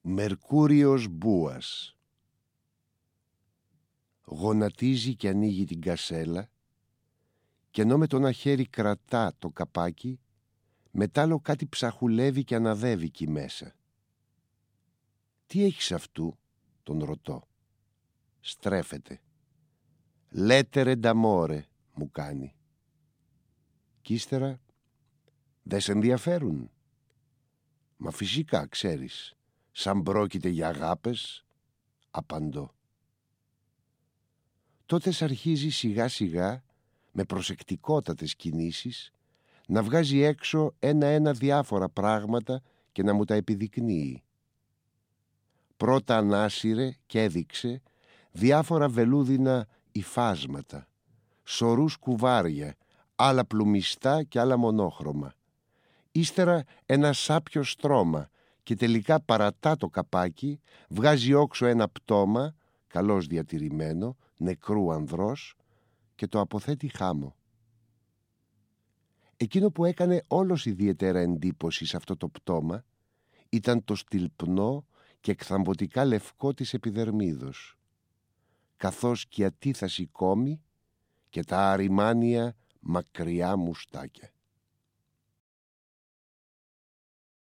Μερκούριος Μπούας. Γονατίζει και ανοίγει την κασέλα και ενώ με το ένα χέρι κρατά το καπάκι, μετ' άλλο κάτι ψαχουλεύει και αναδεύει εκεί μέσα. «Τι έχεις αυτού?» τον ρωτώ. Στρέφεται. «Lettere d'amore» μου κάνει. Κι ύστερα, «Δεν σε ενδιαφέρουν?» «Μα φυσικά, ξέρεις, σαν πρόκειται για αγάπες», απαντώ. Τότε αρχίζει σιγά σιγά, με προσεκτικότατες κινήσεις, να βγάζει έξω ένα-ένα διάφορα πράγματα και να μου τα επιδεικνύει. Πρώτα ανάσυρε και έδειξε διάφορα βελούδινα υφάσματα, σωρούς κουβάρια, άλλα πλουμιστά και άλλα μονόχρωμα. Ύστερα ένα σάπιο στρώμα και τελικά παρατά το καπάκι, βγάζει όξω ένα πτώμα, καλώς διατηρημένο, νεκρού ανδρός, και το αποθέτει χάμω. Εκείνο που έκανε όλος ιδιαίτερα εντύπωση σε αυτό το πτώμα ήταν το στυλπνό και εκθαμβωτικά λευκό της επιδερμίδος, καθώς και η ατίθαση κόμη και τα αριμάνια μακριά μουστάκια.